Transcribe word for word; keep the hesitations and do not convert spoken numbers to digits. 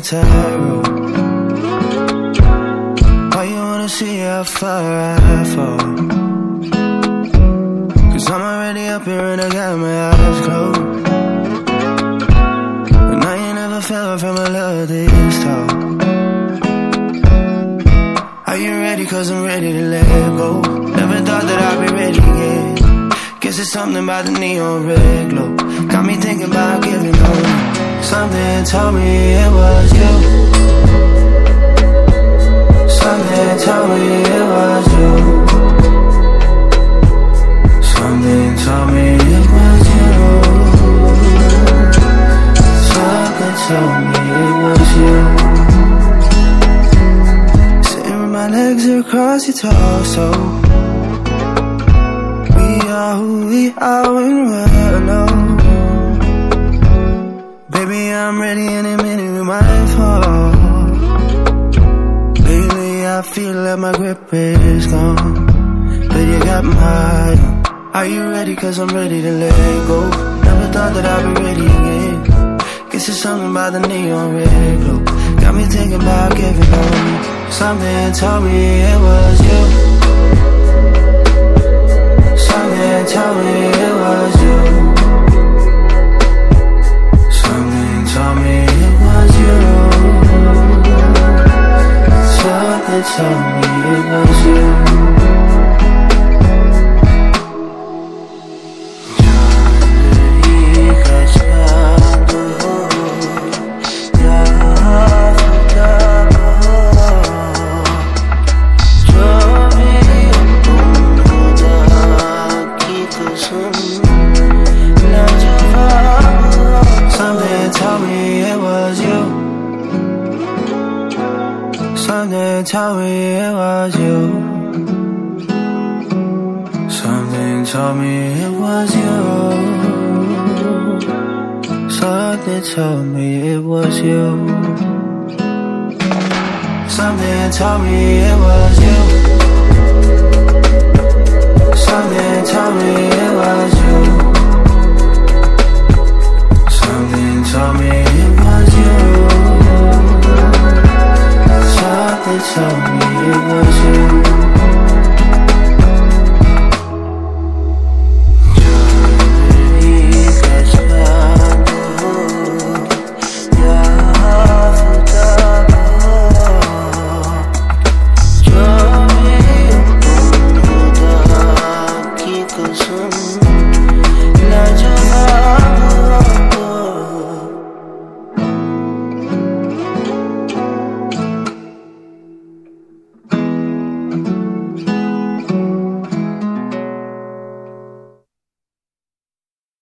tarot. Why you wanna see how far I fall? Cause I'm already up here and I got my eyes closed. And I ain't never fell from a love this tall. Are you ready? Cause I'm ready to let go. Never thought that I'd be ready yet. Guess it's something about the neon red glow. Got me thinking about giving up. Something told me it was you. Something told me it was you. Something told me it was you. Something told me it was you. Sitting with my legs across your torso. We are who we are when we're alone. Baby, I'm ready any minute we might fall. Lately I feel like my grip is gone, but you got my eye on. Are you ready? Cause I'm ready to let go. Never thought that I'd be ready again. Guess it's something about the neon red glow. Got me thinking about giving up. Something told me it was you. Something told me it was you. Something told me it was you. Something told me it was you. Something told me it was you. Something told me it was you. Something told me it was you. Something told me it was you. Something told me it was you. Something told me it was you. Something told me it was you.